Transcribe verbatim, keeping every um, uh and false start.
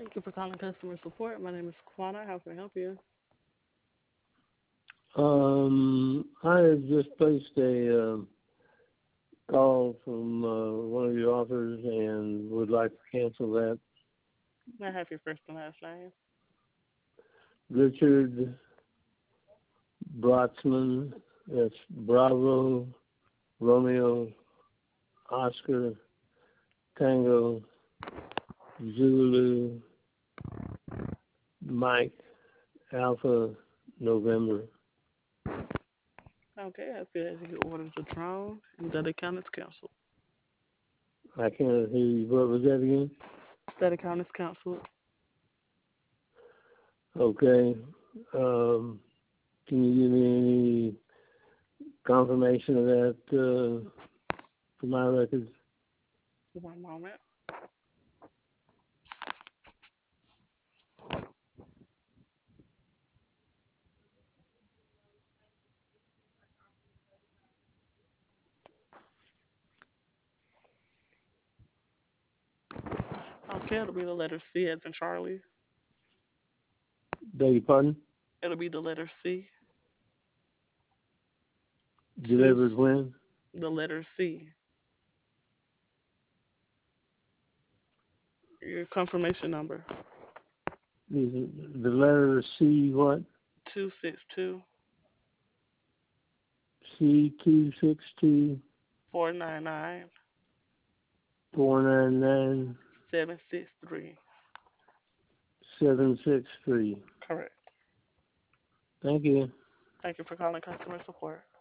Thank you for calling customer support. My name is Kwana. How can I help you? Um, I have just placed a uh, call from uh, one of your offers and would like to cancel that. May I have your first and last name? Richard Brotzman, that's Bravo, Romeo, Oscar, Tango, Zulu, Mike, Alpha, November. Okay, I feel as your order is withdrawn and that account is canceled. I can't hear you. What was that again? That account is canceled. Okay. Um, can you give me any confirmation of that uh, for my records? One moment. Okay, it'll be the letter C as in Charlie. Beg your pardon? It'll be the letter C. Two, Delivered when? the letter C. Your confirmation number. Is it the letter C what? Two six two C two six two four nine nine four nine nine seven six three. seven six three. Correct. Thank you. Thank you for calling customer support.